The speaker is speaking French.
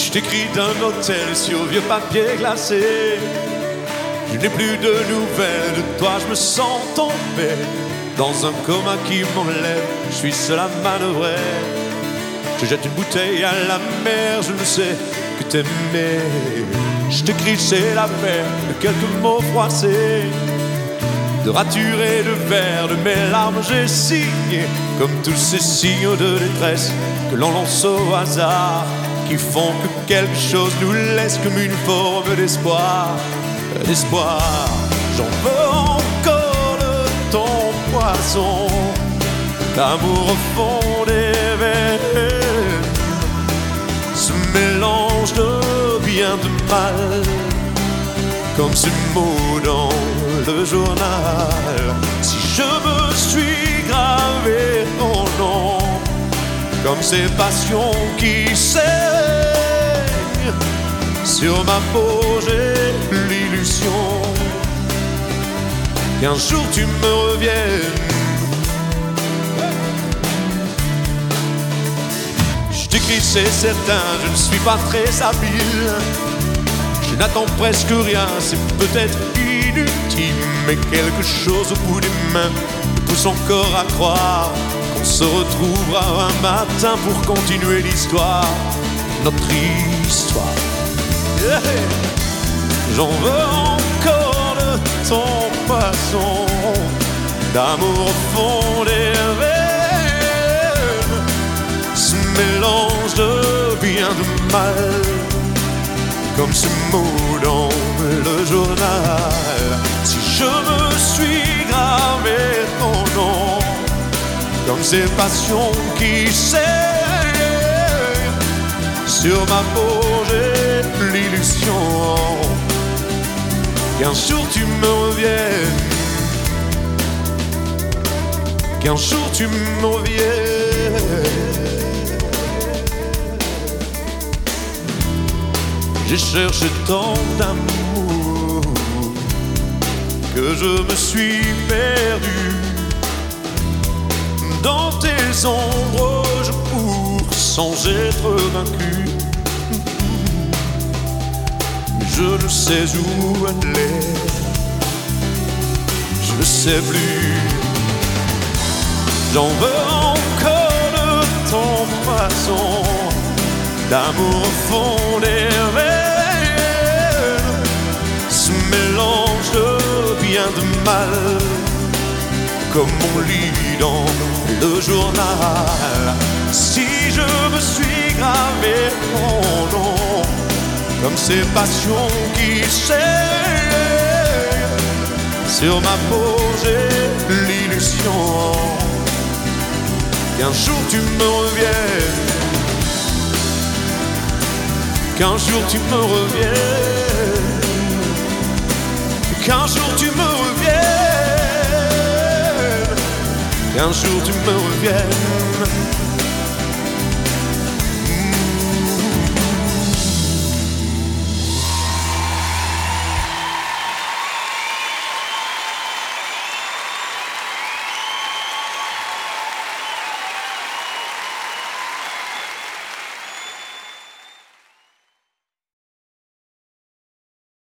Je t'écris d'un hôtel sur vieux papier glacé. Je n'ai plus de nouvelles de toi, je me sens tombé dans un coma qui m'enlève. Je suis seul à manœuvrer. Je jette une bouteille à la mer, je ne sais que t'aimer. Je t'écris, c'est la mer, de quelques mots froissés, de ratures et de vers, de mes larmes j'ai signé, comme tous ces signaux de détresse que l'on lance au hasard, qui font que quelque chose nous laisse comme une forme d'espoir. D'espoir, j'en veux encore de ton poison, d'amour au fond des veines. Ce mélange de bien de mal, comme ce mot dans le journal. Si je me suis gravé ton nom, comme ces passions qui saignent, sur ma peau j'ai l'illusion qu'un jour tu me reviennes. Je t'écris, c'est certain, je ne suis pas très habile. Je n'attends presque rien, c'est peut-être inutile, mais quelque chose au bout des mains me pousse encore à croire qu'on se retrouvera un matin pour continuer l'histoire, notre histoire. Yeah. J'en veux encore de ton poison, d'amour au fond des veines. Ce mélange de bien de mal, comme ce mot dans le journal. Si je me suis gravé ton nom, comme ces passions qui saignent, sur ma peau j'ai l'illusion qu'un jour tu me reviennes, qu'un jour tu me reviennes. J'ai cherché tant d'amour que je me suis perdu dans tes ombres, je cours sans être vaincu. Je ne sais où aller, je ne sais plus. J'en veux encore de ton poison, d'amour au fond des veines. Ce mélange de bien de mal, comme on lit dans le journal. Si je me suis gravé mon nom, comme ces passions qui saignent, sur ma peau j'ai l'illusion qu'un jour tu me reviennes, qu'un jour tu me reviennes, qu'un jour tu me reviennes, qu'un jour tu me reviennes.